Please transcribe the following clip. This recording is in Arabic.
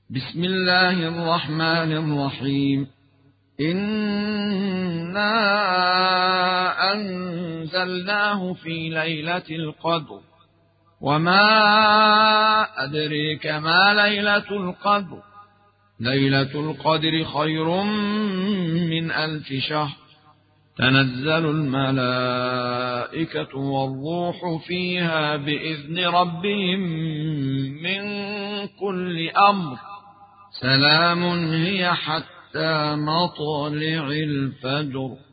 بسم الله الرحمن الرحيم. إنا أنزلناه في ليلة القدر، وما أدريك ما ليلة القدر. ليلة القدر خير من 1000 شهر. تنزل الملائكة والروح فيها بإذن ربهم من كل أمر. سلام هي حتى مطلع الفجر.